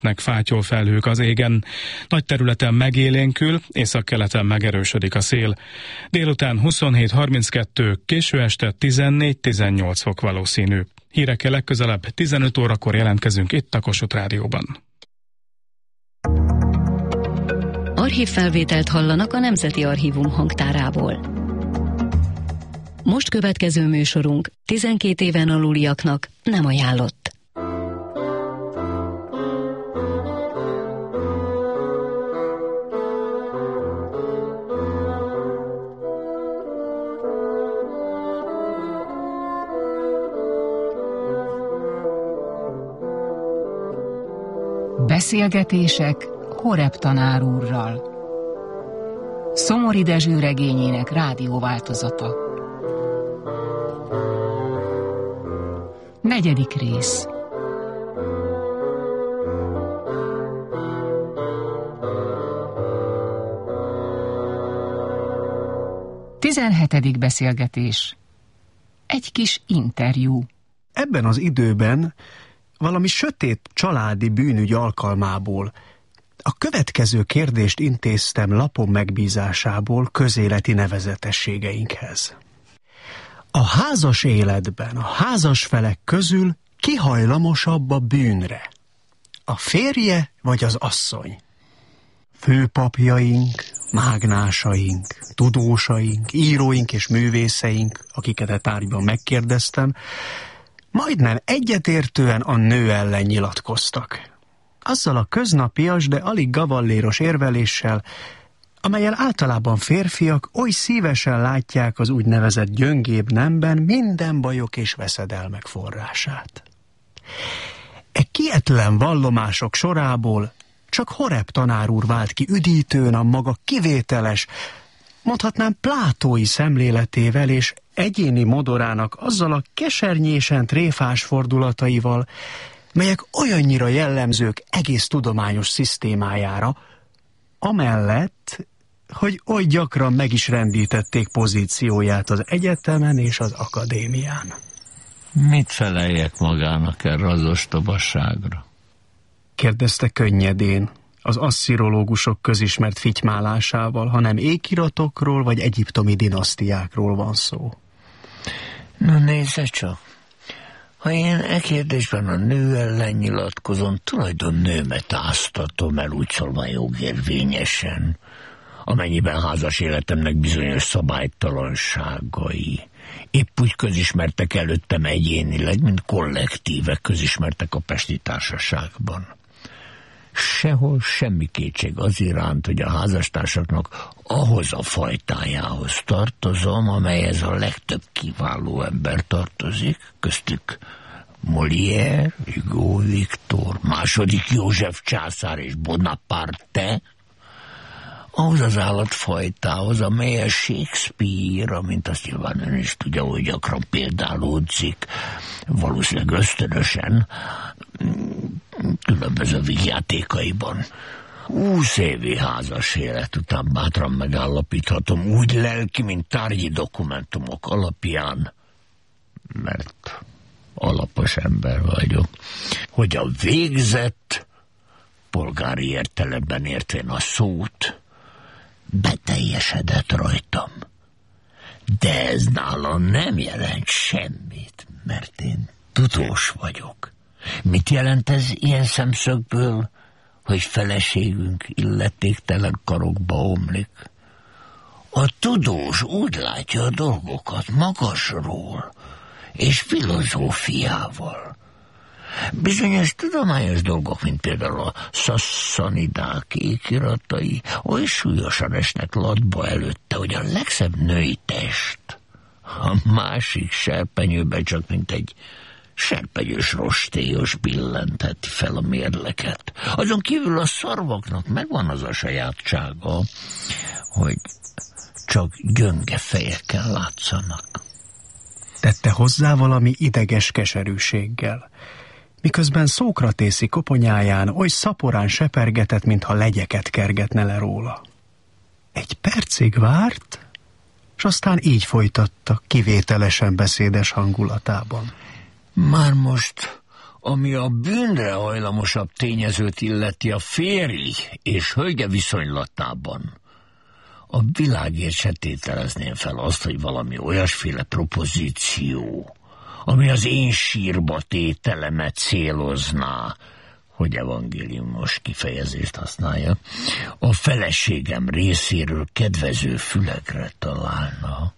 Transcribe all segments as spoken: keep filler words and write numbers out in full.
Fátyol felhők az égen. Nagy területen megélénkül, északkeleten megerősödik a szél. Délután huszonhét harminckettő, késő este tizennégy-tizennyolc fok valószínű. Hírekkel legközelebb tizenöt órakor jelentkezünk itt a Kossuth Rádióban. Archívfelvételt hallanak a Nemzeti Archívum hangtárából. Most következő műsorunk tizenkét éven aluliaknak nem ajánlott. Beszélgetések Horeb tanár úrral. Szomori Dezső regényének rádióváltozata. Negyedik rész. Tizenhetedik beszélgetés. Egy kis interjú. Ebben az időben valami sötét családi bűnügy alkalmából a következő kérdést intéztem lapom megbízásából közéleti nevezetességeinkhez. A házas életben a házas felek közül ki hajlamosabb a bűnre? A férje vagy az asszony? Főpapjaink, mágnásaink, tudósaink, íróink és művészeink, akiket a tárgyban megkérdeztem, majdnem egyetértően a nő ellen nyilatkoztak. Azzal a köznapias, de alig gavalléros érveléssel, amellyel általában férfiak oly szívesen látják az úgynevezett gyöngébb nemben minden bajok és veszedelmek forrását. E kietlen vallomások sorából csak Horeb tanár úr vált ki üdítőn a maga kivételes, mondhatnám plátói szemléletével és egyéni modorának azzal a kesernyésen tréfás fordulataival, melyek olyannyira jellemzők egész tudományos szisztémájára, amellett, hogy oly gyakran meg is rendítették pozícióját az egyetemen és az akadémián. Mit feleljek magának erre az ostobasságra? Kérdezte könnyedén, az asszirológusok közismert fitymálásával, hanem ékiratokról vagy egyiptomi dinasztiákról van szó. Na nézze csak, ha én e kérdésben a nő ellen nyilatkozom, tulajdon nőmet áztatom el, úgy szólva jogérvényesen, amennyiben házas életemnek bizonyos szabálytalanságai épp úgy közismertek előttem egyénileg, mint kollektíve közismertek a pesti társaságban. Sehol semmi kétség az iránt, hogy a házastársaknak ahhoz a fajtájához tartozom, amelyhez a legtöbb kiváló ember tartozik, köztük Molière, Hugo Viktor, második József császár és Bonaparte, ahhoz az állatfajtához, amely a Shakespeare, amint azt nyilván ön is tudja, hogy gyakran példálódzik, valószínűleg ösztönösen, különböző vígjátékaiban. Húsz évi házas élet után bátran megállapíthatom, úgy lelki, mint tárgyi dokumentumok alapján, mert alapos ember vagyok, hogy a végzett, polgári értelemben értvén a szót, beteljesedett rajtam. De ez nálam nem jelent semmit, mert én tudós vagyok. Mit jelent ez ilyen szemszögből, hogy feleségünk illetéktelen karokba omlik? A tudós úgy látja a dolgokat magasról és filozófiával. Bizonyos tudományos dolgok, mint például a szasszanidák ékiratai, oly súlyosan esnek latba előtte, hogy a legszebb női test a másik serpenyőben csak mint egy serpenyős rostélyos billenteti fel a mérleket. Azon kívül a szarvaknak megvan az a sajátsága, hogy csak gyönge fejekkel látszanak. Tette hozzá valami ideges keserűséggel, miközben Szókratészi koponyáján oly szaporán sepergetett, mintha legyeket kergetne le róla. Egy percig várt, s aztán így folytatta, kivételesen beszédes hangulatában. Már most Ami a bűnre hajlamosabb tényezőt illeti a férj és hölgye viszonylatában, a világért se tételezném fel azt, hogy valami olyasféle propozíció, ami az én sírba tételemet célozná, hogy evangéliumos kifejezést használja, a feleségem részéről kedvező fülekre találna.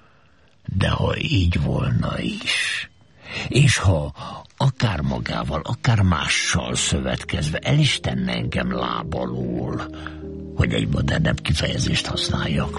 De ha így volna is, és ha akár magával, akár mással szövetkezve el is tenne engem lábalól, hogy egy modernebb kifejezést használjak,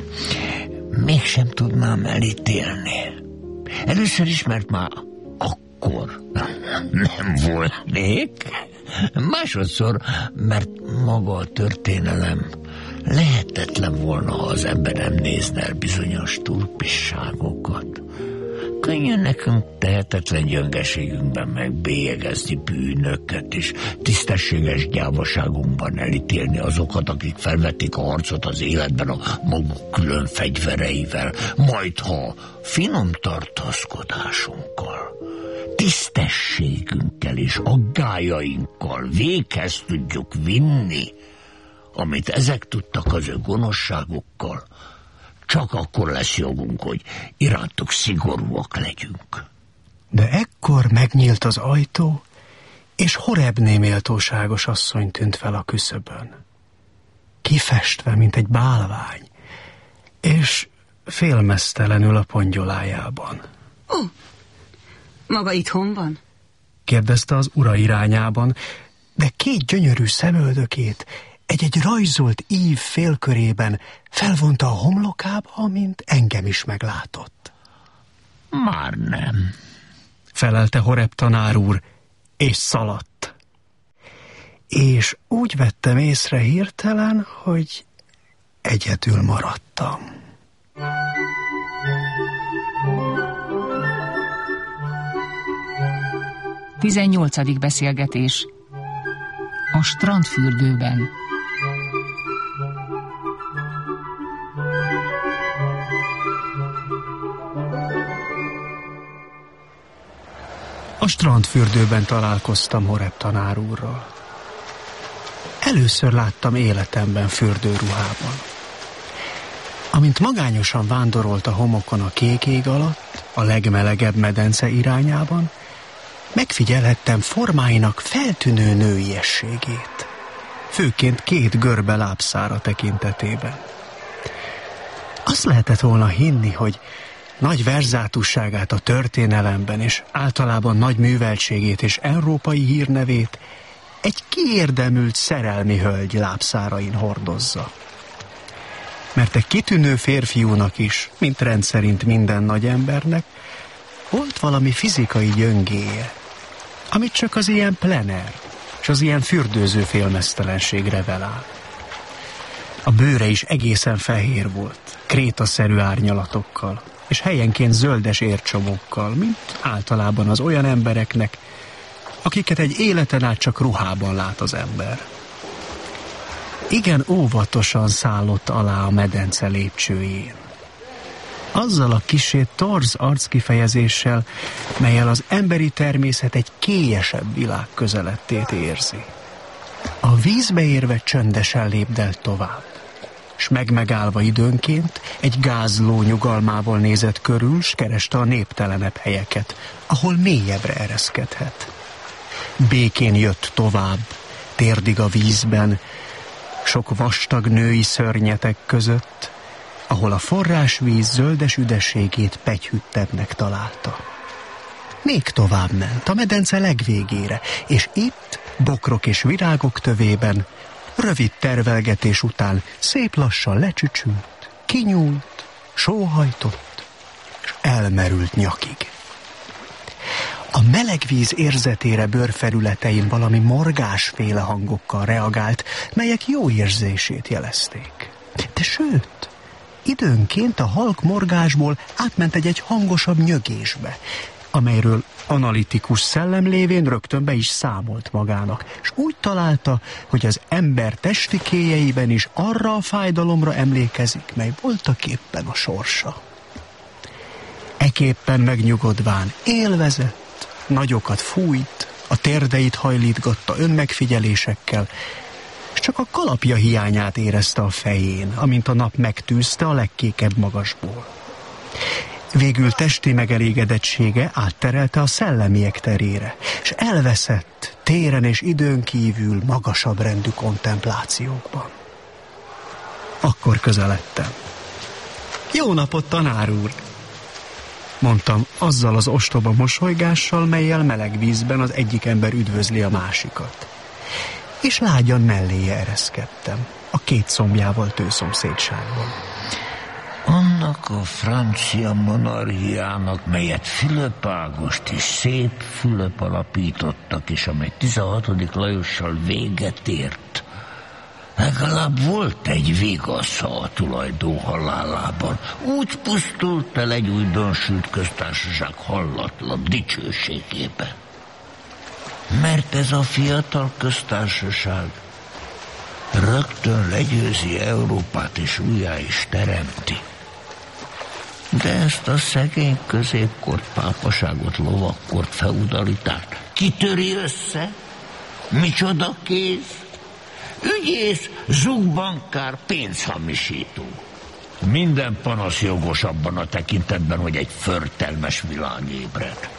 mégsem tudnám elítélni. Először is, mert már akkor nem volnék. Másodszor, mert maga a történelem lehetetlen volna, ha az ember nem nézne el bizonyos turpisságokat. Könnyen nekünk tehetetlen gyöngeségünkben megbélyegezni bűnöket, és tisztességes gyávaságunkban elítélni azokat, akik felvették a harcot az életben a maguk külön fegyvereivel, majd ha finom tartózkodásunkkal, tisztességünkkel és aggájainkkal véghez tudjuk vinni, amit ezek tudtak az ő gonoszságukkal, csak akkor lesz jogunk, hogy irántuk szigorúak legyünk. De ekkor megnyílt az ajtó, és Horebné méltóságos asszony tűnt fel a küszöbön. Kifestve, mint egy bálvány, és félmeztelenül a pongyolájában. Ó, maga itthon van? Kérdezte az ura irányában, de két gyönyörű szemöldökét egy-egy rajzolt ív félkörében felvonta a homlokába, mint engem is meglátott. Már nem, felelte Horeb tanár úr, és szaladt. És úgy vettem észre hirtelen, hogy egyedül maradtam. tizennyolcadik beszélgetés. A strandfürdőben. A strandfürdőben találkoztam Horeb tanár úrral. Először láttam életemben fürdőruhában. Amint magányosan vándorolt a homokon a kék ég alatt, a legmelegebb medence irányában, megfigyelhettem formáinak feltűnő nőiességét, főként két görbe lábszára tekintetében. Azt lehetett volna hinni, hogy nagy verzátusságát a történelemben, és általában nagy műveltségét és európai hírnevét egy kiérdemült szerelmi hölgy lábszárain hordozza. Mert egy kitűnő férfiúnak is, mint rendszerint minden nagy embernek, volt valami fizikai gyöngéje, amit csak az ilyen plener és az ilyen fürdőző félmeztelenség revelál. A bőre is egészen fehér volt, krétaszerű árnyalatokkal, és helyenként zöldes ércsomókkal, mint általában az olyan embereknek, akiket egy életen át csak ruhában lát az ember. Igen óvatosan szállott alá a medence lépcsőjén. Azzal a kissé torz arckifejezéssel, mellyel az emberi természet egy kélyesebb világ közelettét érzi. A vízbe érve csöndesen lépdelt tovább, s megmegállva időnként egy gázló nyugalmával nézett körül, s kereste a néptelenebb helyeket, ahol mélyebbre ereszkedhet. Békén jött tovább, térdig a vízben, sok vastag női szörnyetek között, ahol a forrásvíz zöldes üdességét pegyhüttebbnek találta. Még tovább ment, a medence legvégére, és itt, bokrok és virágok tövében, rövid tervelgetés után szép lassan lecsücsült, kinyúlt, sóhajtott, és elmerült nyakig. A meleg víz érzetére bőrfelületein valami morgásféle hangokkal reagált, melyek jó érzését jelezték. De sőt, időnként a halk morgásból átment egy-egy hangosabb nyögésbe, amelyről analitikus szellem lévén rögtön be is számolt magának, és úgy találta, hogy az ember testikéjeiben is arra a fájdalomra emlékezik, mely voltaképpen a sorsa. Eképpen megnyugodván élvezett, nagyokat fújt, A térdeit hajlítgatta önmegfigyelésekkel, és csak a kalapja hiányát érezte a fején, amint a nap megtűzte a legkékebb magasból. Végül testi megelégedettsége átterelte a szellemiek terére, és elveszett téren és időn kívül magasabb rendű kontemplációkban. Akkor közeledtem. Jó napot, tanár úr! Mondtam azzal az ostoba mosolygással, mellyel meleg vízben az egyik ember üdvözli a másikat. És lágyan melléje ereszkedtem, a két combjával tőszomszédságban. Annak a francia monarchiának, melyet Fülöp Ágost és szép Fülöp alapítottak, és amely tizenhatodik Lajossal véget ért, legalább volt egy vigasza a tulajdon halálában. Úgy pusztult el egy újdonsült köztársaság hallatlan dicsőségébe. Mert ez a fiatal köztársaság rögtön legyőzi Európát, és újjá is teremti. De ezt a szegény középkort, pápaságot, lovakkort, feudalitást kitöri össze? Micsoda kéz? Ügyész, zugbankár, pénzhamisító. Minden panasz jogos abban a tekintetben, hogy egy förtelmes világ ébred.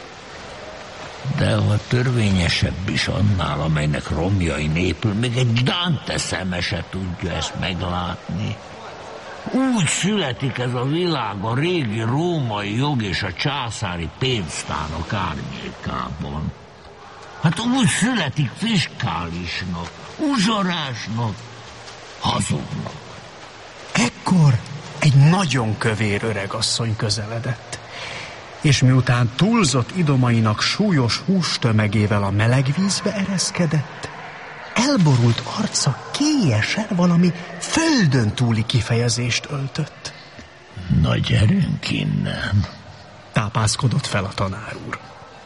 De a törvényesebb is annál, amelynek romjai népül, még egy Dante szeme se tudja ezt meglátni. Úgy születik ez a világ a régi római jog és a császári pénztárok árnyékában. Hát úgy születik fiskálisnak, uzsorásnak, hazugnak. Ekkor egy nagyon kövér öregasszony közeledett, és miután túlzott idomainak súlyos hústömegével a meleg vízbe ereszkedett, elborult arca kélyesen valami földön túli kifejezést öltött. Na gyerünk innen, tápászkodott fel a tanár úr.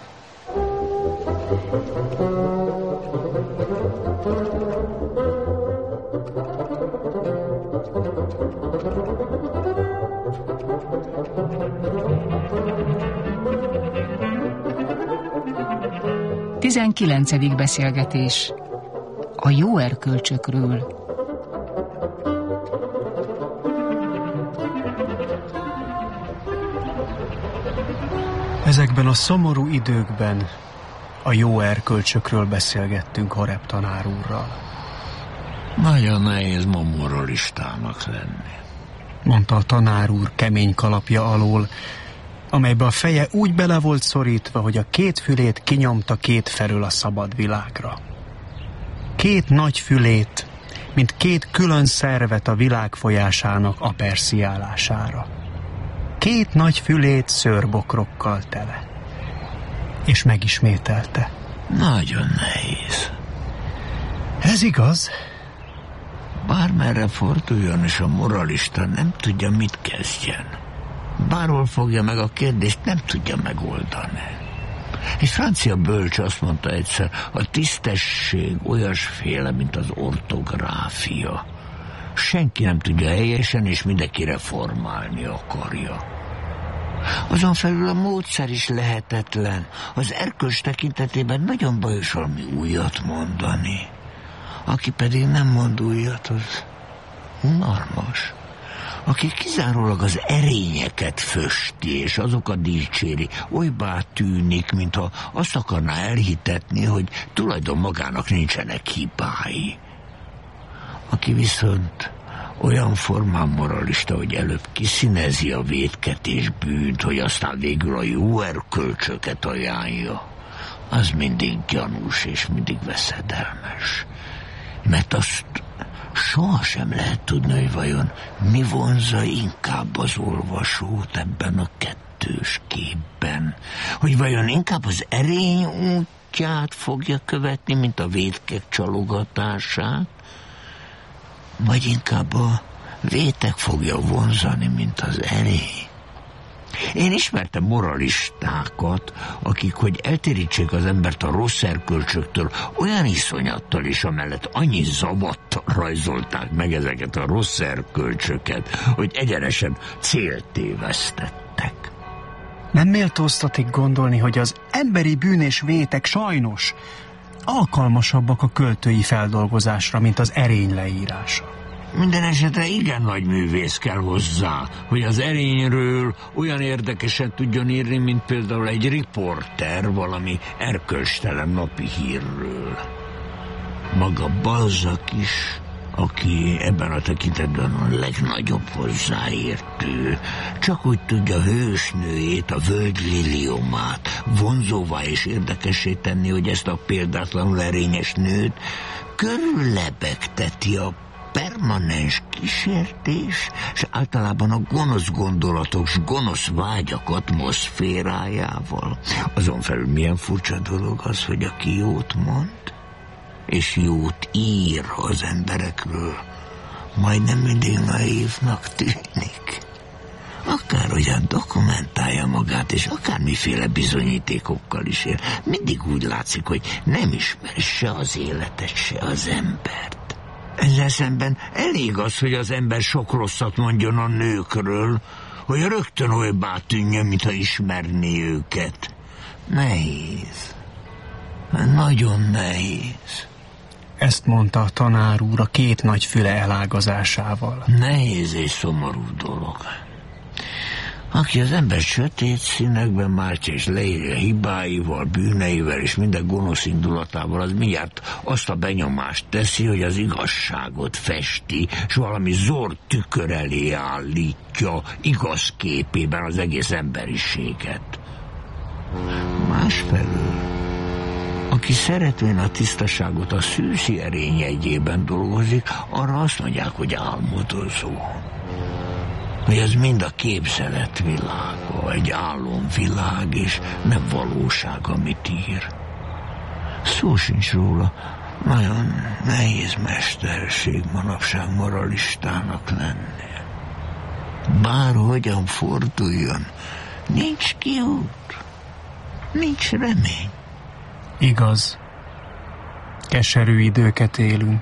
tizenkilencedik beszélgetés. A jó erkölcsökről. Ezekben a szomorú időkben a jó erkölcsökről beszélgettünk Horeb tanár úrral. Nagyon nehéz ma moralistának lenni, mondta a tanár úr kemény kalapja alól, amelybe a feje úgy bele volt szorítva, hogy a két fülét kinyomta két felül a szabad világra. Két nagy fülét, mint két külön szervet a világ folyásának apersziálására. Két nagy fülét szőrbokrokkal tele. És megismételte. Nagyon nehéz. Ez igaz? Bármerre forduljon, és a moralista nem tudja, mit kezdjen. Bárhol fogja meg a kérdést, nem tudja megoldani. Egy francia bölcs azt mondta egyszer, a tisztesség olyasféle, mint az ortográfia. Senki nem tudja helyesen, és mindenki reformálni akarja. Azon felül a módszer is lehetetlen. Az erkölcs tekintetében nagyon bajos valami újat mondani. Aki pedig nem mond újat, az unalmas. Aki kizárólag az erényeket fösti, és azokat dicséri, olybá tűnik, mintha azt akarná elhitetni, hogy tulajdon magának nincsenek hibái. Aki viszont olyan formán moralista, hogy előbb kiszínezi a vétketés bűnt, hogy aztán végül a jó erkölcsöket ajánlja, az mindig gyanús és mindig veszedelmes. Mert azt sohasem lehet tudni, hogy vajon mi vonzza inkább az olvasót ebben a kettős képben. Hogy vajon inkább az erény útját fogja követni, mint a vétkek csalogatását, vagy inkább a vétek fogja vonzani, mint az erény. Én ismertem moralistákat, akik, hogy eltérítsék az embert a rossz erkölcsöktől, olyan iszonyattal is amellett annyi zavattal rajzolták meg ezeket a rossz erkölcsöket, hogy egyenesen célt tévesztettek. Nem méltóztatik gondolni, hogy az emberi bűn és vétek sajnos alkalmasabbak a költői feldolgozásra, mint az erény leírása. Minden esetre igen nagy művész kell hozzá, hogy az erényről olyan érdekeset tudjon írni, mint például egy riporter valami erkölcstelen napi hírről. Maga Balzac is, aki ebben a tekintetben a legnagyobb hozzáértő, csak úgy tudja hősnőjét, a völgy liliomát vonzóvá és érdekessé tenni, hogy ezt a példátlanul erényes nőt körüllebegteti a permanens kísértés, és általában a gonosz gondolatok s gonosz vágyak atmoszférájával. Azon felül milyen furcsa dolog az, hogy aki jót mond, és jót ír az emberekről, majdnem mindig naívnak tűnik. Akárhogyan dokumentálja magát, és akármiféle bizonyítékokkal is ér, mindig úgy látszik, hogy nem ismer se az életet, se az embert. Ezzel szemben elég az, hogy az ember sok rosszat mondjon a nőkről, hogy rögtön olybá tűnjön, mintha ismerné őket. Nehéz. Nagyon nehéz. Ezt mondta a tanár úr a két nagy füle elágazásával. Nehéz és szomorú dolog. Aki az ember sötét színekben mártja és leírja hibáival, bűneivel és minden gonosz indulatával, az mindjárt azt a benyomást teszi, hogy az igazságot festi, és valami zord tükör elé állítja igaz képében az egész emberiséget. Másfelől, aki szeretvén a tisztaságot a szűzi erény jegyében dolgozik, arra azt mondják, hogy álmodozó. Hogy ez mind a képzelet világa, egy álomvilág, és nem valóság, amit ír. Szó sincs róla, nagyon nehéz mesterség manapság moralistának lenni. Bárhogyan forduljon, nincs kiút, nincs remény. Igaz, keserű időket élünk.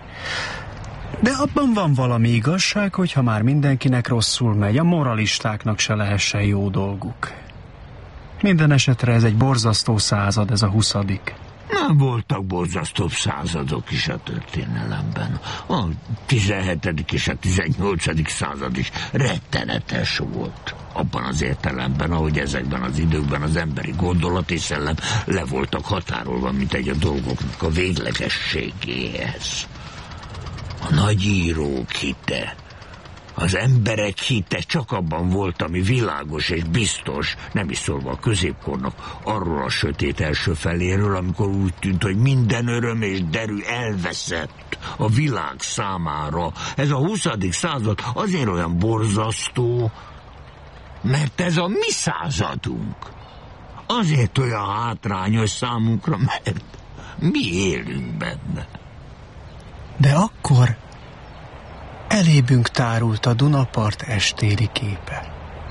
De abban van valami igazság, hogyha már mindenkinek rosszul megy, a moralistáknak se lehessen jó dolguk. Minden esetre ez egy borzasztó század, ez a huszadik. Nem voltak borzasztóbb századok is a történelemben. A tizenhetedik és a tizennyolcadik század is rettenetes volt. Abban az értelemben, ahogy ezekben az időkben az emberi gondolat és szellem le voltak határolva, mint egy a dolgoknak a véglegességéhez. A nagyírók hite, az emberek hite csak abban volt, ami világos és biztos, nem is szólva a középkornak arról a sötét első feléről, amikor úgy tűnt, hogy minden öröm és derű elveszett a világ számára. Ez a huszadik század azért olyan borzasztó, mert ez a mi századunk. Azért olyan hátrányos számunkra, mert mi élünk benne. De akkor elébünk tárult a Dunapart estéli képe.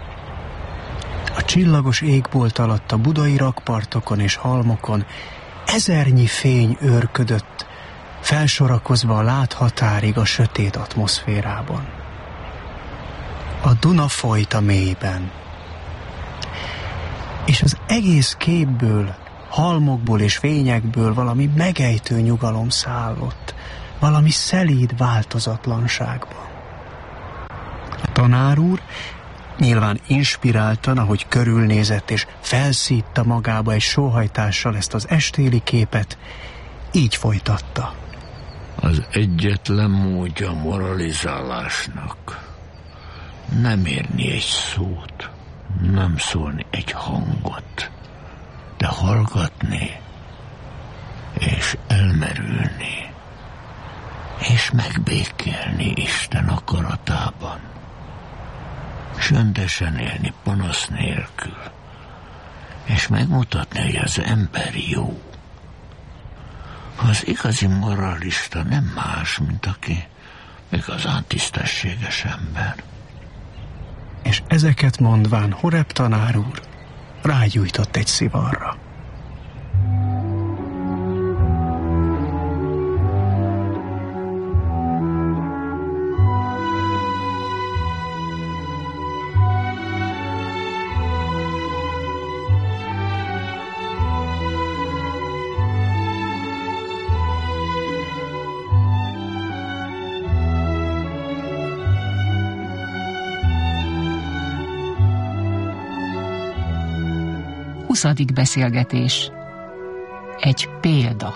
A csillagos égbolt alatt a budai rakpartokon és halmokon ezernyi fény őrködött, felsorakozva a láthatárig a sötét atmoszférában. A Duna folyt a mélyben, és az egész képből, halmokból és fényekből valami megejtő nyugalom szállott, valami szelíd változatlanságban. A tanár úr nyilván inspiráltan, ahogy körülnézett és felszítta magába egy sóhajtással ezt az estéli képet, így folytatta. Az egyetlen módja a moralizálásnak nem érni egy szót, nem szólni egy hangot, de hallgatni és elmerülni, és megbékélni Isten akaratában. Csöndesen élni panasz nélkül, és megmutatni, hogy az ember jó. Az igazi moralista nem más, mint aki igazán tisztességes ember. És ezeket mondván Horeb tanár úr rágyújtott egy szivarra. huszadik beszélgetés. Egy példa.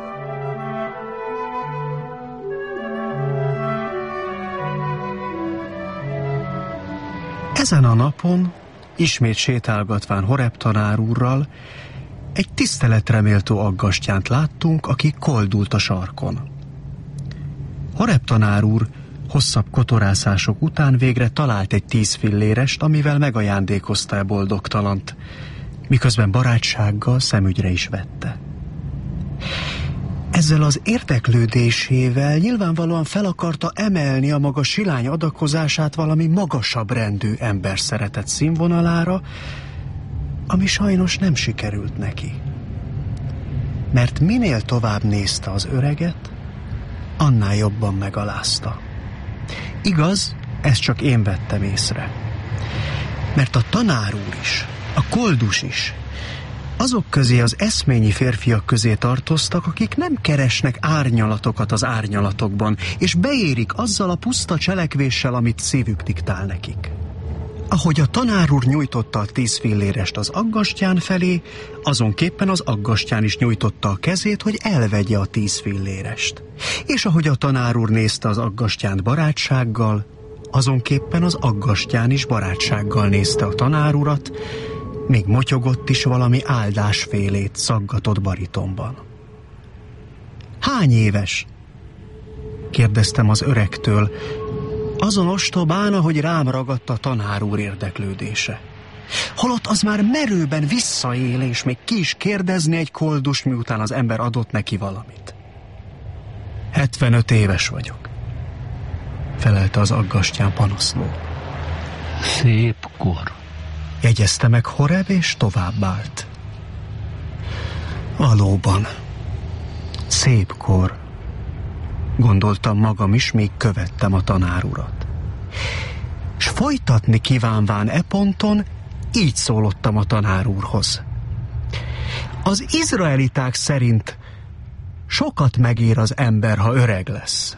Ezen a napon, ismét sétálgatván Horeb tanár úrral, egy tiszteletreméltó aggastyánt láttunk, aki koldult a sarkon. Horeb tanár úr hosszabb kotorászások után végre talált egy tíz fillérest, amivel megajándékozta a boldogtalant, miközben barátsággal szemügyre is vette. Ezzel az érdeklődésével nyilvánvalóan fel akarta emelni a maga silány adakozását valami magasabb rendű emberszeretet színvonalára, ami sajnos nem sikerült neki. Mert minél tovább nézte az öreget, annál jobban megalázta. Igaz, ezt csak én vettem észre. Mert a tanár úr is, a koldus is, azok közé az eszményi férfiak közé tartoztak, akik nem keresnek árnyalatokat az árnyalatokban, és beérik azzal a puszta cselekvéssel, amit szívük diktál nekik. Ahogy a tanár úr nyújtotta a tíz fillérest az aggastyán felé, azonképpen az aggastyán is nyújtotta a kezét, hogy elvegye a tíz fillérest. És ahogy a tanár úr nézte az aggastyánt barátsággal, azonképpen az aggastyán is barátsággal nézte a tanár urat, még motyogott is valami áldásfélét szaggatott baritonban. Hány éves? Kérdeztem az öregtől, azon ostobán, ahogy rám ragadt a tanár úr érdeklődése. Holott az már merőben visszaél, és még ki is kérdezni egy koldus, miután az ember adott neki valamit. hetvenöt éves vagyok, felelte az aggastyán panaszló. Szép kor, jegyezte meg Horeb, és továbbált. Valóban, szép kor, gondoltam magam is, még követtem a tanár urat. S folytatni kívánván e ponton, így szólottam a tanár úrhoz. Az izraeliták szerint sokat megér az ember, ha öreg lesz.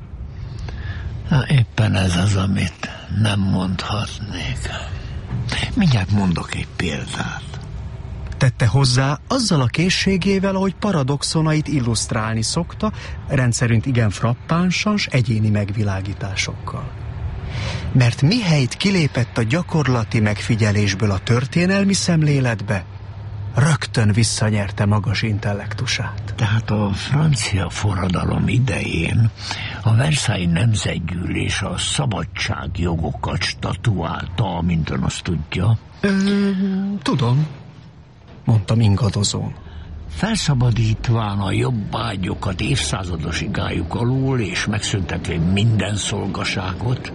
Na, éppen ez az, amit nem mondhatnék. Mindjárt mondok egy példát. Tette hozzá azzal a készségével, ahogy paradoxonait illusztrálni szokta, rendszerint igen frappánsan s egyéni megvilágításokkal. Mert mihelyt kilépett a gyakorlati megfigyelésből a történelmi szemléletbe, rögtön visszanyerte magas intellektusát. Tehát a francia forradalom idején a Versailles Nemzetgyűlés a szabadságjogokat statuálta, amint ön azt tudja. Ö, tudom, mondtam ingadozón. Felszabadítván a jobbágyokat évszázados igájuk alól, és megszüntetvén minden szolgaságot,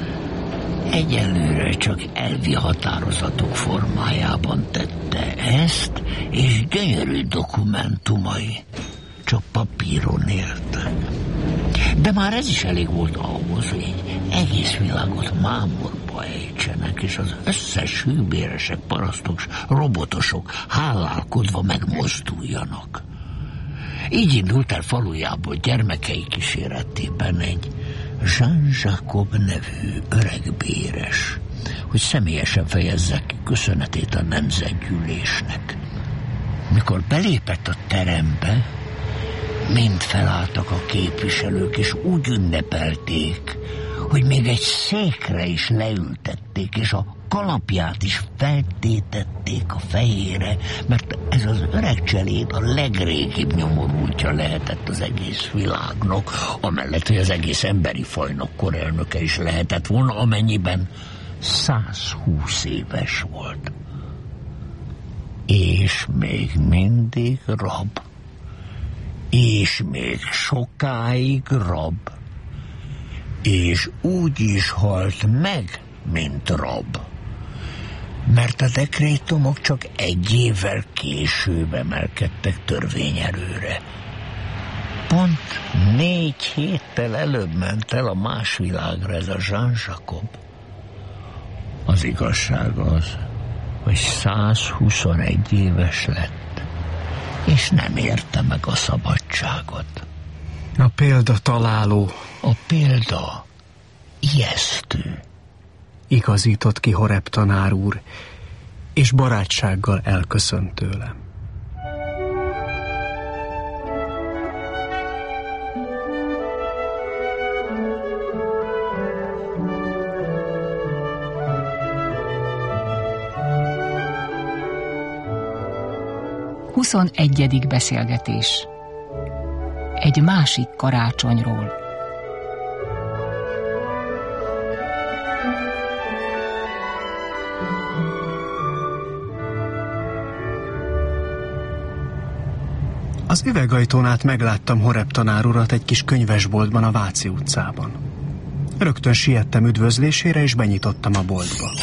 egyelőre csak elvi határozatok formájában tette ezt, és gyönyörű dokumentumai csak papíron éltek. De már ez is elég volt ahhoz, hogy egy egész világot mámorba ejtsenek, és az összes hűbéresek, parasztok, robotosok hálálkodva megmozduljanak. Így indult el falujából gyermekei kíséretében egy Jean Jacob nevű öregbéres, hogy személyesen fejezze ki köszönetét a nemzetgyűlésnek. Mikor belépett a terembe, mind felálltak a képviselők, és úgy ünnepelték, hogy még egy székre is leültették, és a kalapját is feltétették a fejére, mert ez az öreg cseléd a legrégibb nyomorultja lehetett az egész világnak, amellett, hogy az egész emberi fajnak korelnöke is lehetett volna, amennyiben százhúsz éves volt. És még mindig rab. És még sokáig rab. És úgy is halt meg, mint rab. Mert a dekrétumok csak egy évvel később emelkedtek törvényerőre. Pont négy héttel előbb ment el a más világra ez a Jean Jacob. Az igazság az, hogy százhuszonegy éves lett, és nem érte meg a szabadságot. A példa találó. A példa ijesztő. Igazított ki Horeb tanár úr, és barátsággal elköszönt tőlem. huszonegyedik beszélgetés. Egy másik karácsonyról. Az üvegajtón át megláttam Horeb tanár urat egy kis könyvesboltban a Váci utcában. Rögtön siettem üdvözlésére, és benyitottam a boltba.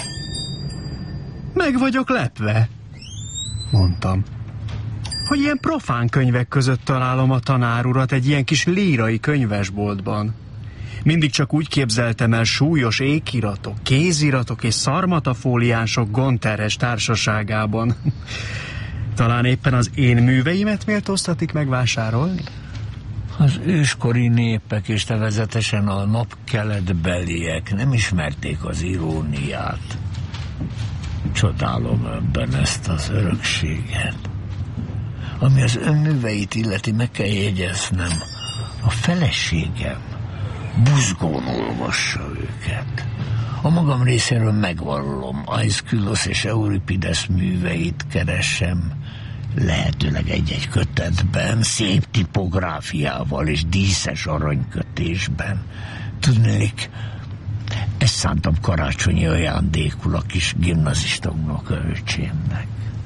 Meg vagyok lepve, mondtam, hogy ilyen profán könyvek között találom a tanár urat egy ilyen kis lírai könyvesboltban. Mindig csak úgy képzeltem el súlyos ékiratok, kéziratok és szarmatafóliánsok gonterhes társaságában. Talán éppen az én műveimet méltóztatik megvásárolni? Az őskori népek és nevezetesen a napkeletbeliek nem ismerték az iróniát. Csodálom ebben ezt az örökséget. Ami az önműveit illeti, meg kell jegyeznem, a feleségem buzgón olvassa őket. A magam részéről megvallom, Aeschylus és Euripides műveit keresem, lehetőleg egy-egy kötetben, szép tipográfiával és díszes aranykötésben. Tudnék, ezt szántam karácsonyi ajándékul a kis gimnazista unokaöcsémnek.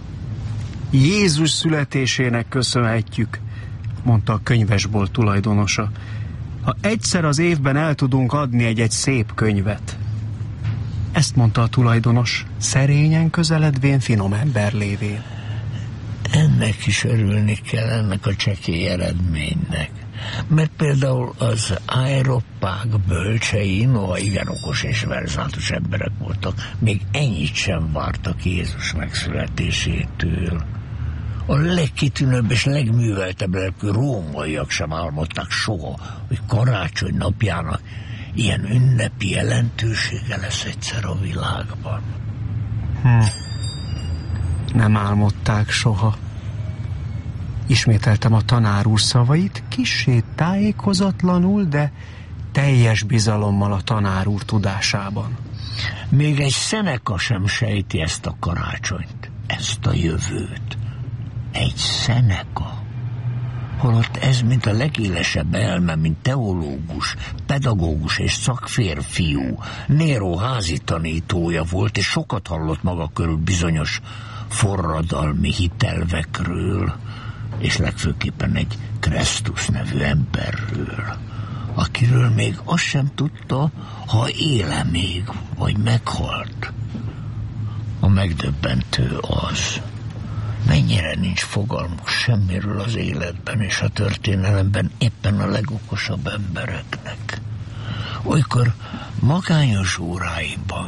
Jézus születésének köszönhetjük, mondta a könyvesbolt tulajdonosa. Ha egyszer az évben el tudunk adni egy-egy szép könyvet. Ezt mondta a tulajdonos, szerényen közeledvén, finom ember lévén. Ennek is örülni kell, ennek a csekély eredménynek. Mert például az aeropág bölcsei, noha igen okos és verzátos emberek voltak, még ennyit sem vártak Jézus megszületésétől. A legkitűnőbb és legműveltebb lelkű rómaiak sem álmodták soha, hogy karácsony napjának ilyen ünnepi jelentősége lesz egyszer a világban. Hm. Nem álmodták soha. Ismételtem a tanár úr szavait, kissé tájékozatlanul, de teljes bizalommal a tanár úr tudásában. Még egy Seneca sem sejti ezt a karácsonyt, ezt a jövőt. Egy Seneca. Holott ez, mint a legélesebb elme, mint teológus, pedagógus és szakférfiú, Nero házi tanítója volt, és sokat hallott maga körül bizonyos forradalmi hitelvekről, és legfőképpen egy Kresztus nevű emberről, akiről még azt sem tudta, ha éle még, vagy meghalt. A megdöbbentő az, mennyire nincs fogalmuk semmiről az életben és a történelemben éppen a legokosabb embereknek. Olykor magányos óráimban,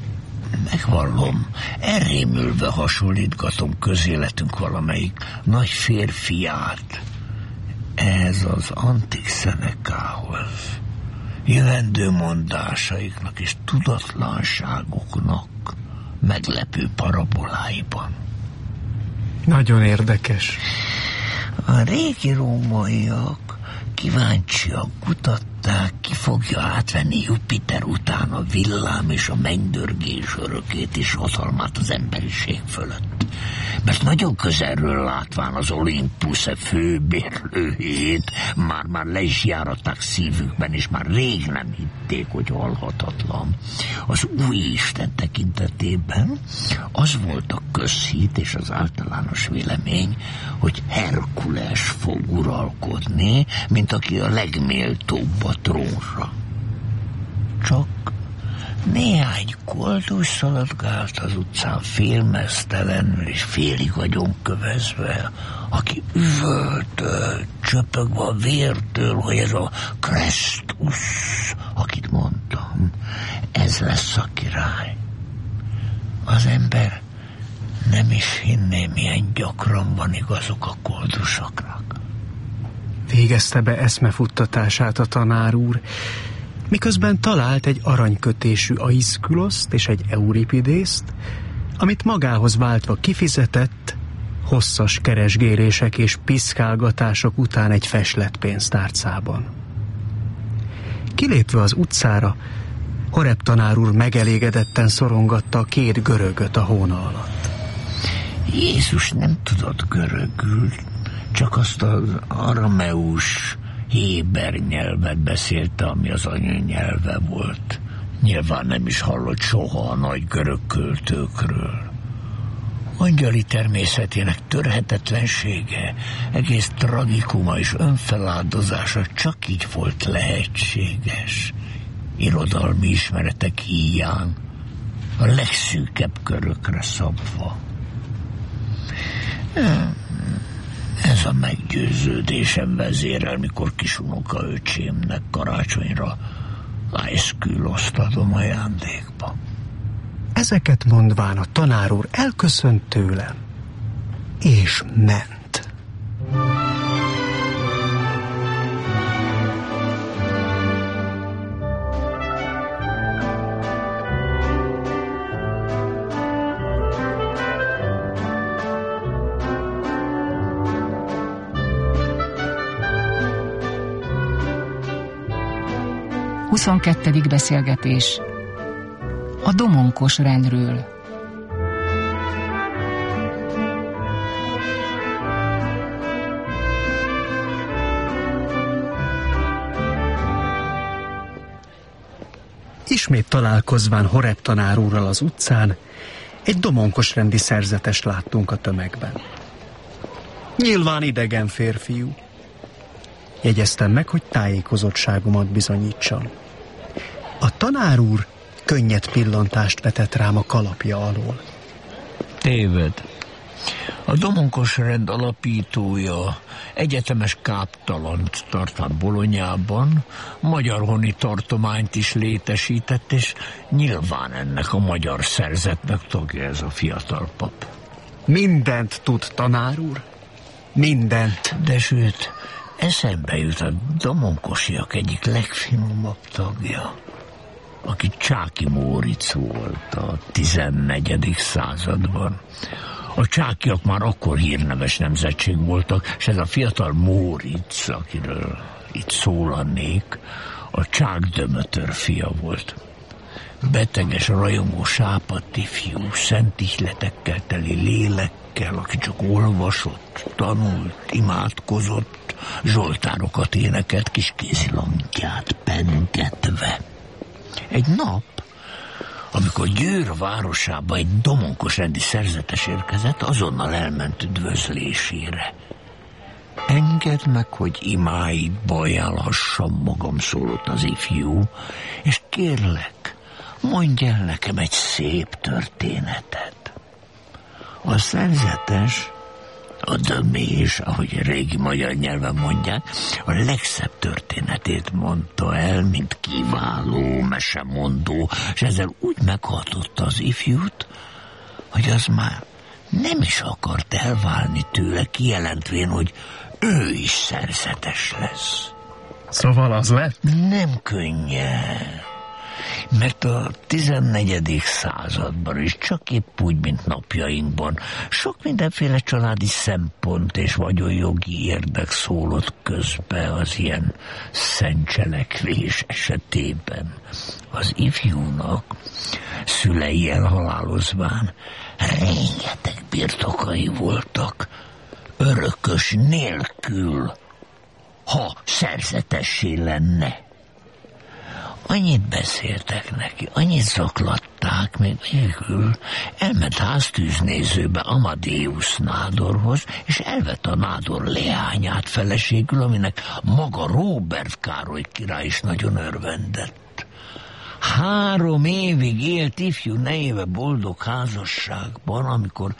megvallom, elrémülve hasonlítgatom közéletünk valamelyik nagy férfiát ez az antik Szenecához, jövendő mondásaiknak és tudatlanságoknak meglepő paraboláiban. Nagyon érdekes. A régi rómaiak kíváncsiak kutatták, ki fogja átvenni Jupiter után a villám és a mennydörgés örökét és hatalmát az emberiség fölött. Mert nagyon közelről látván az Olympus főbérlőjét már-már le is járatták szívükben, és már rég nem hitték, hogy halhatatlan. Az új Isten tekintetében az volt a közhit és az általános vélemény, hogy Herkules fog uralkodni, mint aki a legméltóbb a trónra. Csak néhány koldus szaladgált az utcán félmeztelenül és félig agyonkövezve, aki üvöltött, csöpögve a vértől, hogy ez a Kresztus, akit mondtam, ez lesz a király. Az ember nem is hinné, milyen gyakran van igazuk a koldusoknak. Végezte be eszmefuttatását a tanár úr, miközben talált egy aranykötésű Aeschylust és egy Euripidészt, amit magához váltva kifizetett, hosszas keresgélések és piszkálgatások után egy feslett pénztárcában. Kilépve az utcára, Horeb tanár úr megelégedetten szorongatta a két görögöt a hóna alatt. Jézus nem tudott görögül, csak azt az arameus héber nyelvet beszélte, ami az anyanyelve volt. Nyilván nem is hallott soha a nagy görög költőkről. Angyali természetének törhetetlensége, egész tragikuma és önfeláldozása csak így volt lehetséges. Irodalmi ismeretek híján, a legszűkebb körökre szabva. Ez a meggyőződésem vezérel, mikor kisunoka öcsémnek karácsonyra ice-külloszt adom ajándékba. Ezeket mondván a tanár úr elköszönt tőlem, és ment. huszonkettedik beszélgetés. A domonkos rendről. Ismét találkozván Horeb tanár úrral az utcán, egy domonkos rendi szerzetest láttunk a tömegben. Nyilván idegen férfiú. Jegyeztem meg, hogy tájékozottságomat bizonyítsam. A tanár úr könnyed pillantást vetett rám a kalapja alól. Téved. A domonkos rend alapítója egyetemes káptalant tart át Bolonyában, magyar honi tartományt is létesített, és nyilván ennek a magyar szerzetnek tagja ez a fiatal pap. Mindent tud, tanár úr? Mindent. De sőt, eszembe jut a domonkosiak egyik legfinomabb tagja, aki Csáky Móricz volt a tizennegyedik században. A csákyak már akkor hírneves nemzetség voltak, és ez a fiatal Móricz, akiről itt szólanék, a Csák Dömötör fia volt. Beteges, rajongó, sápadt ifjú, szent ihletekkel teli lélekkel, aki csak olvasott, tanult, imádkozott, zsoltárokat énekelt kis kézilankját pengetve. Egy nap, amikor Győr városába egy domonkos rendi szerzetes érkezett, azonnal elment üdvözlésére. Engedd meg, hogy imáidba ajánlhassam magam, szólott az ifjú, és kérlek, mondj el nekem egy szép történetet. A szerzetes, a dömés, ahogy régi magyar nyelven mondják, a legszebb történetét mondta el, mint kiváló mesemondó, és ezzel úgy meghatotta az ifjút, hogy az már nem is akart elválni tőle, kijelentvén, hogy ő is szerzetes lesz. Szóval az lett? Nem könnyen, mert a tizennegyedik században is csak épp úgy, mint napjainkban, sok mindenféle családi szempont és vagyonjogi érdek szólott közbe az ilyen szentcselekvés esetében. Az ifjúnak szülei elhalálozván rengeteg birtokai voltak, örökös nélkül, ha szerzetessé lenne. Annyit beszéltek neki, annyit zaklatták, még végül elment háztűznézőbe Amadeus nádorhoz, és elvette a nádor leányát feleségül, aminek maga Róbert Károly király is nagyon örvendett. Három évig élt ifjú nejébe boldog házasságban, amikor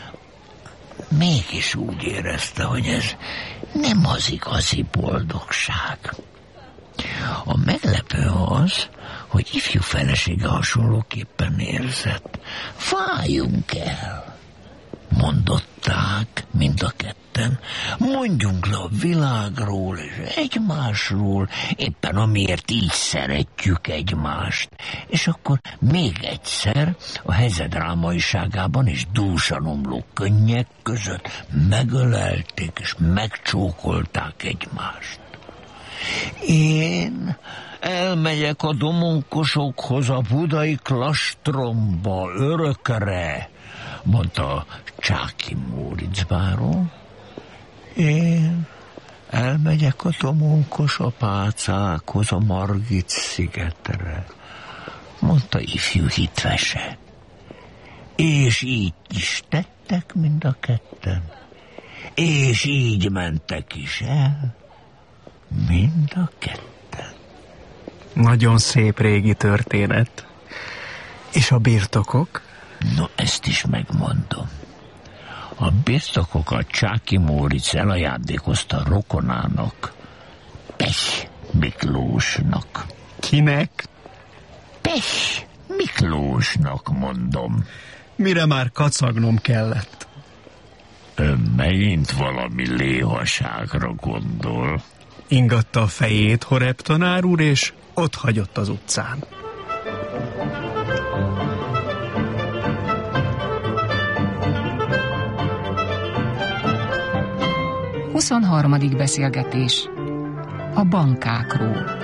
mégis úgy érezte, hogy ez nem az igazi boldogság. A meglepő az, hogy ifjú felesége hasonlóképpen érzett. Váljunk el, mondotta buták, mind a ketten. Mondjunk le a világról és egymásról, éppen amiért így szeretjük egymást. És akkor még egyszer a helyzet drámaiságában és dúsan omló könnyek között megölelték és megcsókolták egymást. Én elmegyek a domonkosokhoz a budai klastromba örökre, mondta Csáky Móricz báró. Én elmegyek a domonkos apácákhoz a Margit szigetre, mondta ifjú Hitvese. És így is tettek mind a ketten, és így mentek is el, mind a ketten. Nagyon szép régi történet. És a birtokok? No, ezt is megmondom. A birtokokat Csáky Móricz elajándékozta rokonának, Pech Miklósnak. Kinek? Pech Miklósnak, mondom. Mire már kacagnom kellett. Ön megint valami léhaságra gondol. Ingatta a fejét Horeb tanár úr, és ott hagyott az utcán. huszonharmadik beszélgetés. A bankákról.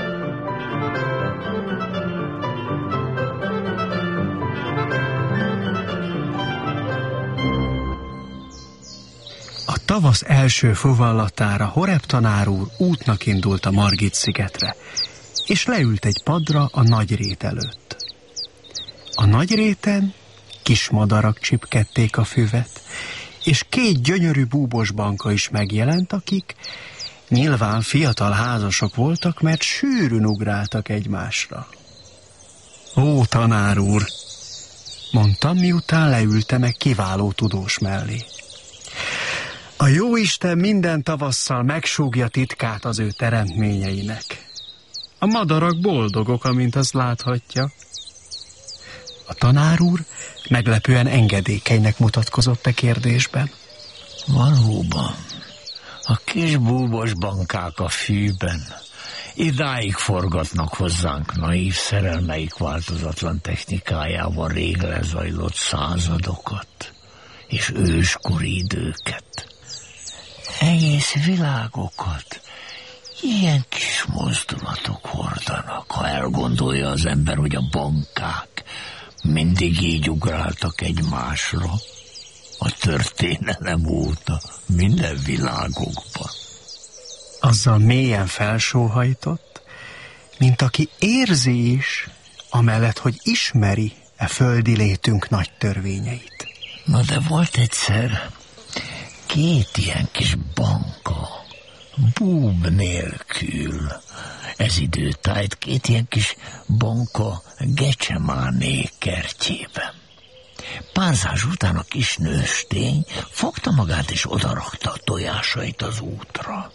A tavasz első fuvallatára Horeb tanár úr útnak indult a Margit szigetre, és leült egy padra a Nagyrét előtt. A Nagyréten kis madarak csipkedték a füvet, és két gyönyörű búbos banka is megjelent, akik nyilván fiatal házasok voltak, mert sűrűn ugráltak egymásra. Ó, tanár úr, mondtam, miután leültem egy kiváló tudós mellé. A jóisten minden tavasszal megsúgja titkát az ő teremtményeinek. A madarak boldogok, amint azt láthatja. A tanár úr meglepően engedékenynek mutatkozott a kérdésben. Valóban, a kis búbos bankák a fűben idáig forgatnak hozzánk naív szerelmeik változatlan technikájával rég lezajlott századokat és őskori időket. Egész világokat ilyen kis mozdulatok hordanak, ha elgondolja az ember, hogy a bankák mindig így ugráltak egymásra a történelem óta minden világokban. Azzal mélyen felsóhajtott, mint aki érzi is, amellett, hogy ismeri e földi létünk nagy törvényeit. Na de volt egyszer két ilyen kis banka, búb nélkül. Ez időtájt két ilyen kis banka Gecsemáné kertjében. Párzás után a kis nőstény fogta magát és odarakta a tojásait az útra.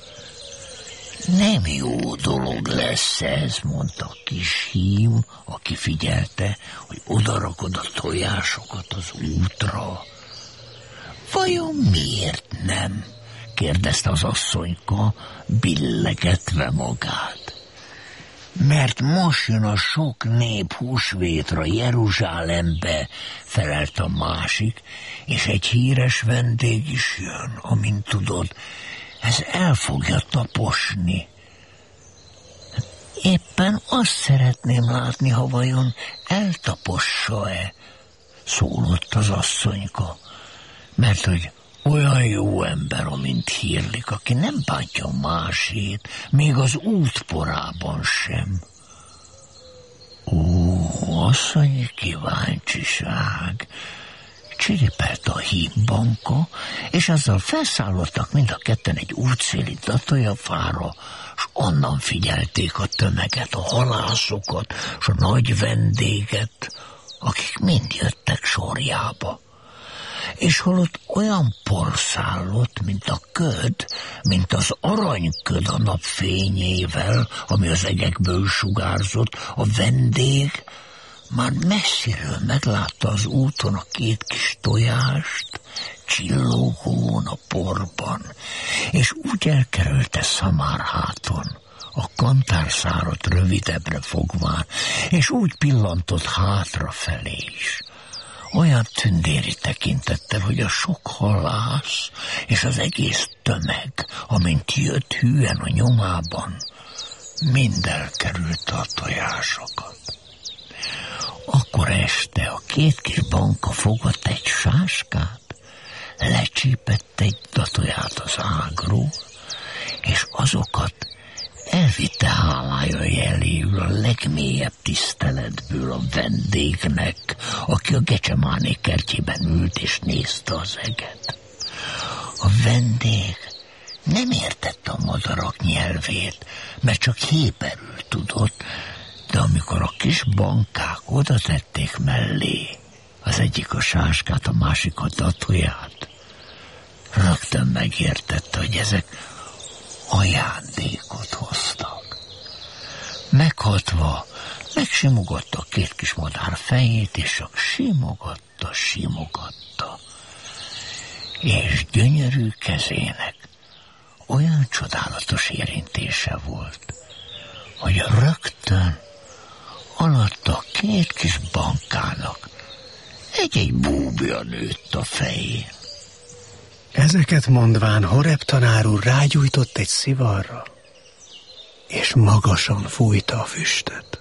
Nem jó dolog lesz ez, mondta a kis hím, aki figyelte, hogy odarakod a tojásokat az útra. Vajon miért nem? Kérdezte az asszonyka, billegetve magát. Mert most jön a sok nép húsvétra Jeruzsálembe, felelt a másik, és egy híres vendég is jön, amint tudod, ez el fogja taposni. Éppen azt szeretném látni, ha vajon eltapossa-e, szólott az asszonyka, mert hogy olyan jó ember, amint hírlik, aki nem bántja másét, még az útporában sem. Ó, asszonyi kíváncsiság! Csiripelt a hímbanka, és azzal felszállottak mind a ketten egy útszéli datójafára, s onnan figyelték a tömeget, a halászokat, s a nagy vendéget, akik mind jöttek sorjába. És holott olyan porszállott, mint a köd, mint az aranyköd a nap fényével, ami az egekből sugárzott, a vendég már messziről meglátta az úton a két kis tojást, csillogón a porban, és úgy elkerülte Szamárháton, a kantárszárat rövidebbre fogván, és úgy pillantott hátrafelé is. Olyan tündéri tekintettel, hogy a sok halász és az egész tömeg, amint jött hűen a nyomában, mind elkerülte a tojásokat. Akkor este a két kis banka fogott egy sáskát, lecsípett egy datoját az ágról, és azokat elvitte hálája jeléül a legmélyebb tiszteletből a vendégnek, aki a Gecsemáné kertjében ült és nézte az eget. A vendég nem értette a madarak nyelvét, mert csak héberül tudott, de amikor a kis bankák oda tették mellé, az egyik a sáskát, a másik a datoját, rögtön megértette, hogy ezek ajándékot hoztak. Meghatva, megsimogatta a két kis madár fejét, és csak simogatta, simogatta. És gyönyörű kezének olyan csodálatos érintése volt, hogy rögtön alatta a két kis bankának egy-egy búbja nőtt a fején. Ezeket mondván Horeb tanár úr rágyújtott egy szivarra, és magasan fújta a füstöt.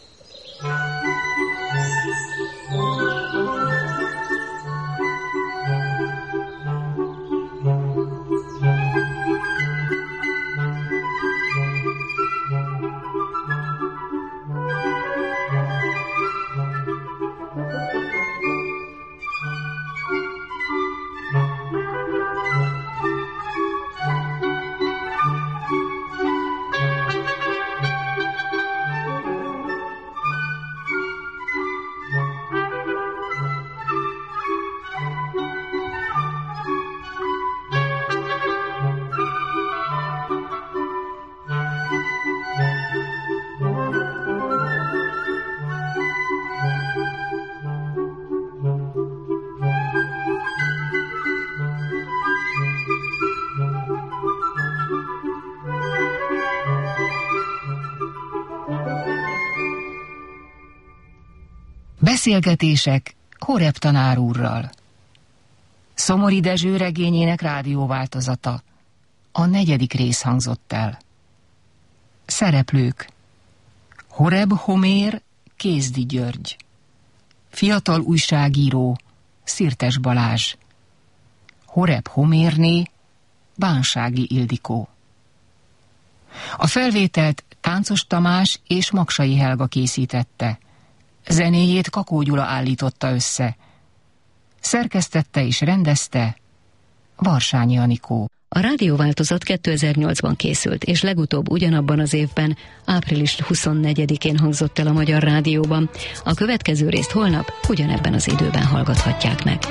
Beszélgetések Horeb tanár úrral. Szomori Dezső regényének rádióváltozata. A negyedik rész hangzott el. Szereplők: Horeb Homér, Kézdi György. Fiatal újságíró, Szirtes Balázs. Horeb Homérné, Bánsági Ildikó. A felvételt Táncos Tamás és Maksai Helga készítette. Zenéjét Kakó Gyula állította össze. Szerkesztette és rendezte Varsányi Anikó. A rádióváltozat kétezer-nyolcban készült, és legutóbb ugyanabban az évben, április huszonnegyedikén hangzott el a Magyar Rádióban. A következő részt holnap ugyanebben az időben hallgathatják meg.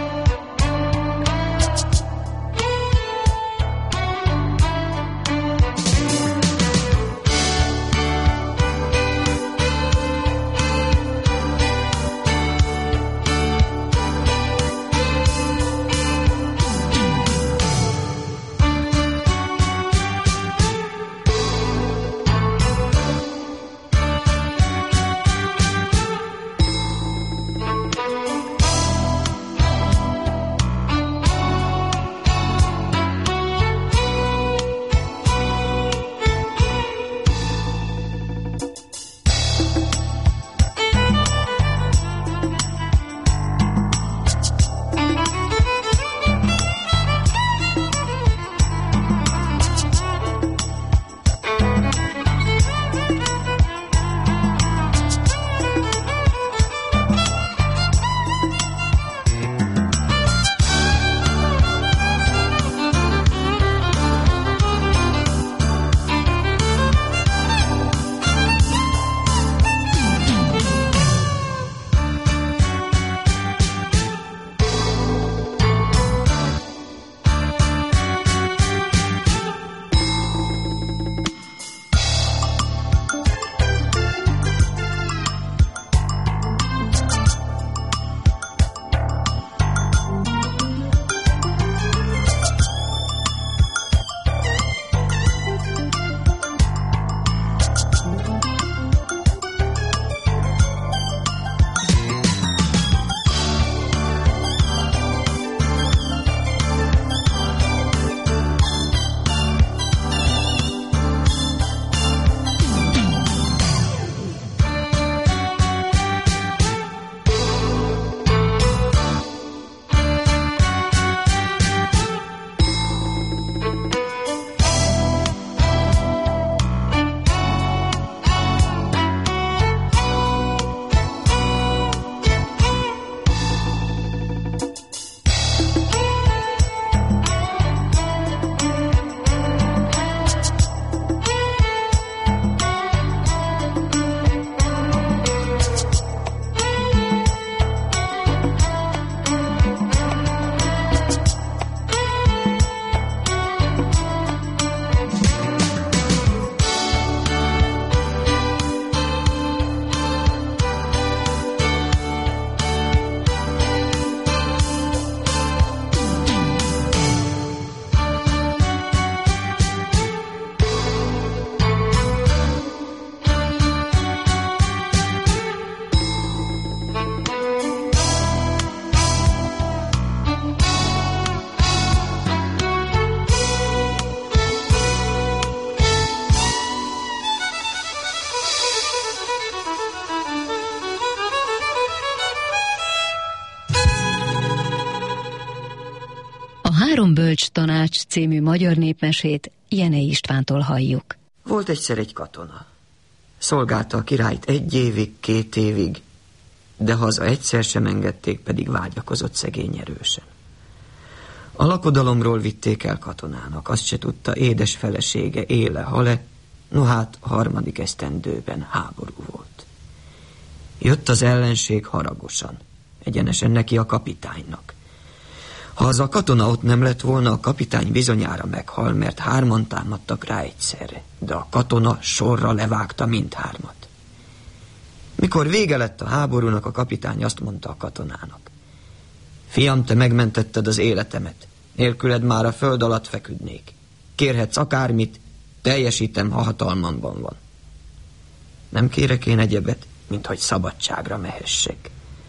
Három bölcs tanács című magyar népmesét Jenei Istvántól halljuk. Volt egyszer egy katona. Szolgálta a királyt egy évig, két évig, de haza egyszer sem engedték, pedig vágyakozott szegény erősen. A lakodalomról vitték el katonának, azt se tudta, édes felesége éle, hale, no hát a harmadik esztendőben háború volt. Jött az ellenség haragosan, egyenesen neki a kapitánynak. Ha az a katona ott nem lett volna, a kapitány bizonyára meghal, mert hárman támadtak rá egyszerre, de a katona sorra levágta mindhármat. Mikor vége lett a háborúnak, a kapitány azt mondta a katonának: fiam, te megmentetted az életemet, nélküled már a föld alatt feküdnék. Kérhetsz akármit, teljesítem, ha hatalmamban van. Nem kérek én egyebet, mint hogy szabadságra mehessek.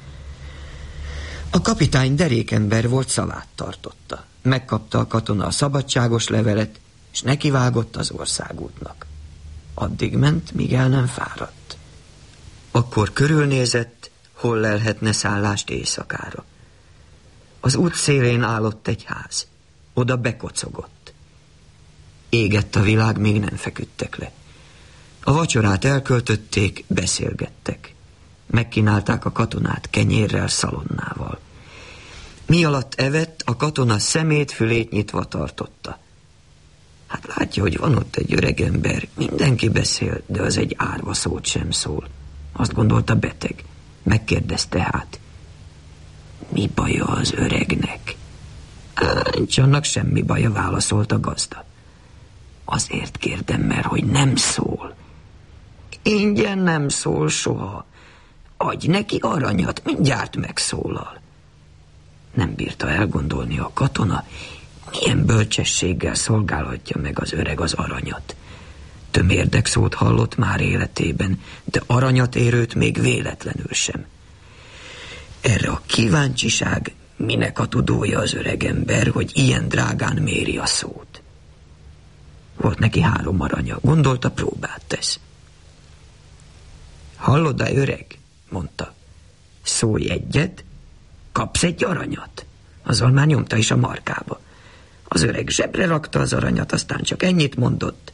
A kapitány derékember volt, szavát tartotta. Megkapta a katona a szabadságos levelet, és nekivágott az országútnak. Addig ment, míg el nem fáradt. Akkor körülnézett, hol lelhetne szállást éjszakára. Az út szélén állott egy ház. Oda bekocogott. Égett a világ, még nem feküdtek le. A vacsorát elköltötték, beszélgettek. Megkínálták a katonát kenyérrel, szalonnával. Mi alatt evett, a katona szemét, fülét nyitva tartotta. Hát látja, hogy van ott egy öreg ember, mindenki beszél, de az egy árva szót sem szól. Azt gondolta, beteg. Megkérdezte hát: mi baja az öregnek? Nincs annak semmi baja, válaszolt a gazda. Azért kérdem, mert hogy nem szól. Ingyen nem szól soha. Adj neki aranyat, mindjárt megszólal. Nem bírta elgondolni a katona, milyen bölcsességgel szolgálhatja meg az öreg az aranyat. Tömérdek szót hallott már életében, de aranyat érőt még véletlenül sem. Erre a kíváncsiság, minek a tudója az öregember, hogy ilyen drágán méri a szót. Volt neki három aranya, gondolta, próbát tesz. Hallod-e, öreg? Mondta. Szólj egyet, kapsz egy aranyat. Azzal már nyomta is a markába. Az öreg zsebre rakta az aranyat, aztán csak ennyit mondott: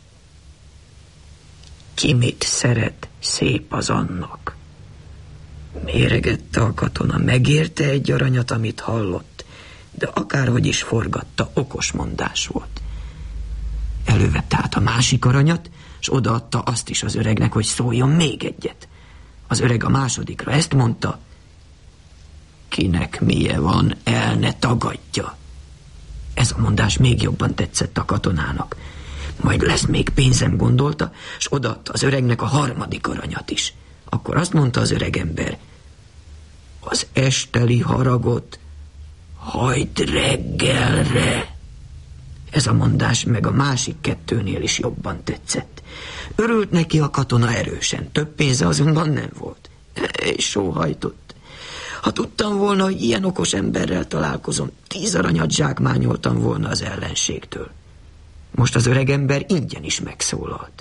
ki mit szeret, szép az annak. Méregette a katona, megérte egy aranyat, amit hallott, de akárhogy is forgatta, okos mondás volt. Elővette át a másik aranyat, és odaadta azt is az öregnek, hogy szóljon még egyet. Az öreg a másodikra ezt mondta: kinek milyen van, el ne tagadja. Ez a mondás még jobban tetszett a katonának. Majd lesz még pénzem, gondolta, és odaadta az öregnek a harmadik aranyat is. Akkor azt mondta az öregember: az esteli haragot hagyd reggelre. Ez a mondás meg a másik kettőnél is jobban tetszett. Örült neki a katona erősen, több pénze azonban nem volt. És sóhajtott: ha tudtam volna, hogy ilyen okos emberrel találkozom, tíz aranyat zsákmányoltam volna az ellenségtől. Most az öregember ingyen is megszólalt.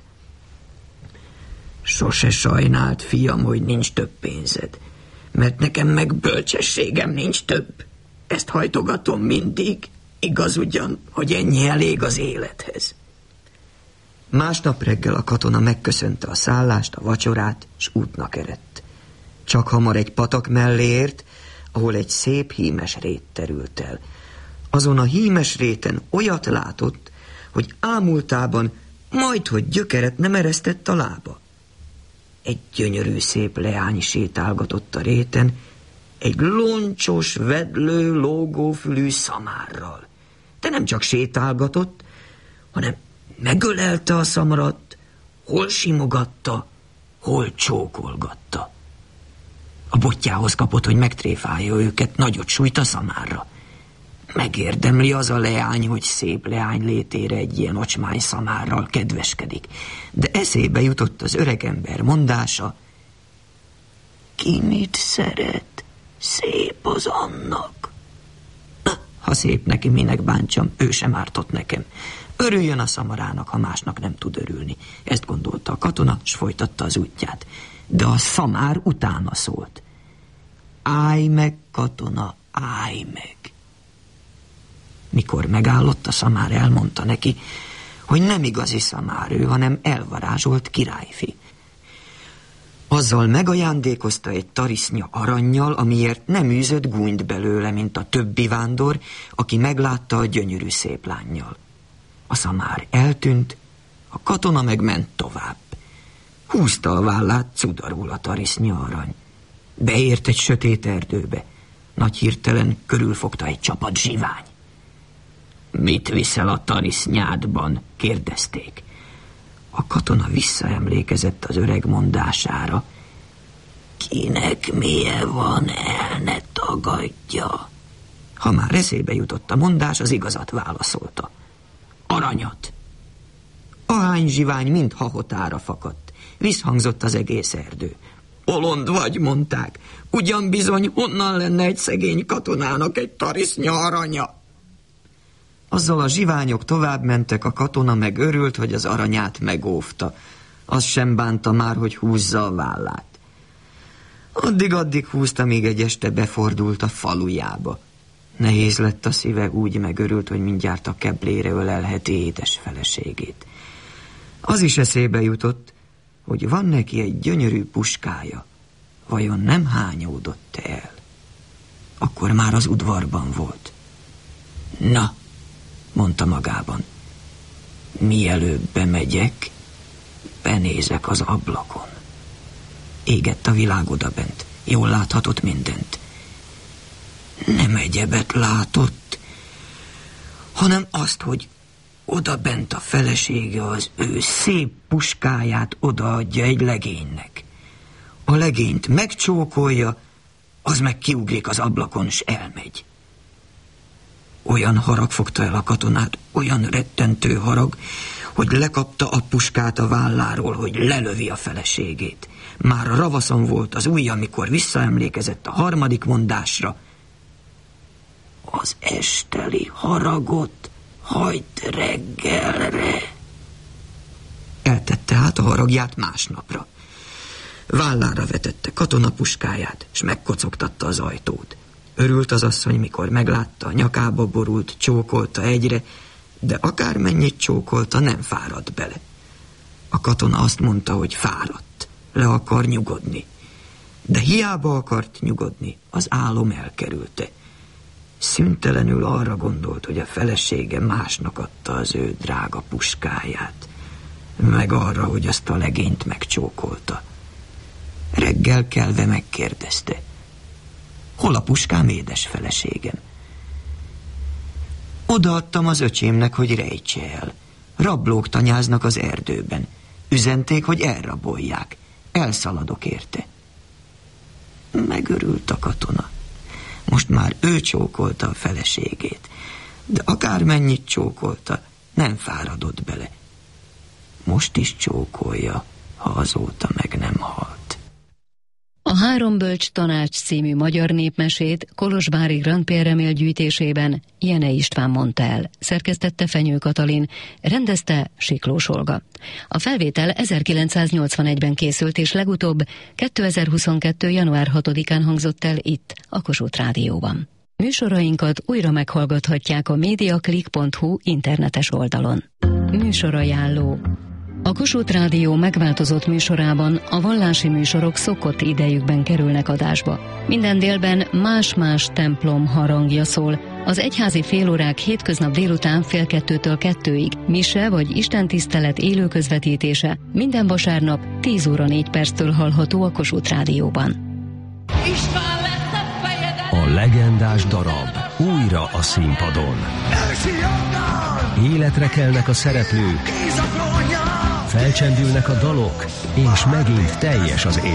Sose sajnált, fiam, hogy nincs több pénzed, mert nekem meg bölcsességem nincs több. Ezt hajtogatom mindig, igaz ugyan, hogy ennyi elég az élethez. Másnap reggel a katona megköszönte a szállást, a vacsorát, s útnak eredt. Csak hamar egy patak mellé ért, ahol egy szép hímes rét terült el. Azon a hímes réten olyat látott, hogy ámultában majdhogy gyökeret nem eresztett a lába. Egy gyönyörű szép leány sétálgatott a réten, egy loncsos, vedlő, lógófülű szamárral. De nem csak sétálgatott, hanem megölelte a szamarat, hol simogatta, hol csókolgatta. A botjához kapott, hogy megtréfálja őket, nagyot sújt a szamárra. Megérdemli az a leány, hogy szép leány létére egy ilyen ocsmány szamárral kedveskedik. De eszébe jutott az öregember mondása: ki mit szeret, szép az annak. Ha szép neki, minek bántsam, ő sem ártott nekem. Örüljön a szamarának, ha másnak nem tud örülni. Ezt gondolta a katona, s folytatta az útját. De a szamár utána szólt: állj meg, katona, állj meg. Mikor megállott, a szamár elmondta neki, hogy nem igazi szamár ő, hanem elvarázsolt királyfi. Azzal megajándékozta egy tarisznya arannyal, amiért nem űzött gúnyt belőle, mint a többi vándor, aki meglátta a gyönyörű szép lánnyal. A szamár eltűnt, a katona meg ment tovább. Húzta a vállát cudarul a tarisznya arany. Beért egy sötét erdőbe. Nagy hirtelen körülfogta egy csapat zsivány. Mit viszel a tarisznyádban? Kérdezték. A katona visszaemlékezett az öreg mondására. Kinek milyen van, el ne tagadja. Ha már eszébe jutott a mondás, az igazat válaszolta. Aranyat. Ahány zsivány mind hahotára fakadt. Visszhangzott az egész erdő. Bolond vagy, mondták. Ugyan bizony, honnan lenne egy szegény katonának egy tarisznya aranya? Azzal a zsiványok tovább mentek, a katona meg örült, hogy az aranyát megóvta. Az sem bánta már, hogy húzza a vállát. Addig-addig húzta, míg egy este befordult a falujába. Nehéz lett a szíve, úgy megörült, hogy mindjárt a keblére ölelheti édes feleségét. Az is eszébe jutott, hogy van neki egy gyönyörű puskája. Vajon nem hányódott el? Akkor már az udvarban volt. Na, mondta magában, mielőbb bemegyek, benézek az ablakon. Égett a világ odabent, jól láthatott mindent. Nem egyebet látott, hanem azt, hogy odabent a felesége az ő szép puskáját odaadja egy legénynek. A legényt megcsókolja, az meg kiugrik az ablakon, s elmegy. Olyan harag fogta el a katonát, olyan rettentő harag, hogy lekapta a puskát a válláról, hogy lelövi a feleségét. Már a ravaszon volt az ujja, amikor visszaemlékezett a harmadik mondásra. Az esteli haragot hagyd reggelre. Eltette át a haragját másnapra. Vállára vetette katonapuskáját, s megkocogtatta az ajtót. Örült az asszony, mikor meglátta, a nyakába borult, csókolta egyre, de akármennyit csókolta, nem fáradt bele. A katona azt mondta, hogy fáradt, le akar nyugodni. De hiába akart nyugodni, az álom elkerülte. Szüntelenül arra gondolt, hogy a felesége másnak adta az ő drága puskáját, meg arra, hogy azt a legényt megcsókolta. Reggel kelve megkérdezte: hol a puskám, édes feleségem? Odaadtam az öcsémnek, hogy rejtse el. Rablók tanyáznak az erdőben. Üzenték, hogy elrabolják. Elszaladok érte. Megörült a katona. Most már ő csókolta a feleségét, de akármennyit csókolta, nem fáradott bele. Most is csókolja, ha azóta meg nem halt. A Három bölcs tanács című magyar népmesét Kolozsvári Grand Pierre Remél gyűjtésében Jene István mondta el, szerkesztette Fenyő Katalin, rendezte Siklós Olga. A felvétel ezerkilencszáznyolcvanegyben készült, és legutóbb kétezer-huszonkettő. január hatodikán hangzott el itt, a Kossuth Rádióban. Műsorainkat újra meghallgathatják a mediaclick pont hu internetes oldalon. Műsorajánló. A Kossuth Rádió megváltozott műsorában a vallási műsorok szokott idejükben kerülnek adásba. Minden délben más-más templom harangja szól. Az egyházi félórák hétköznap délután fél kettőtől kettőig, mise vagy istentisztelet élő közvetítése minden vasárnap tíz óra négy perctől hallható a Kossuth Rádióban. A legendás darab újra a színpadon. Életre kelnek a szereplők, felcsendülnek a dalok, és megint teljes az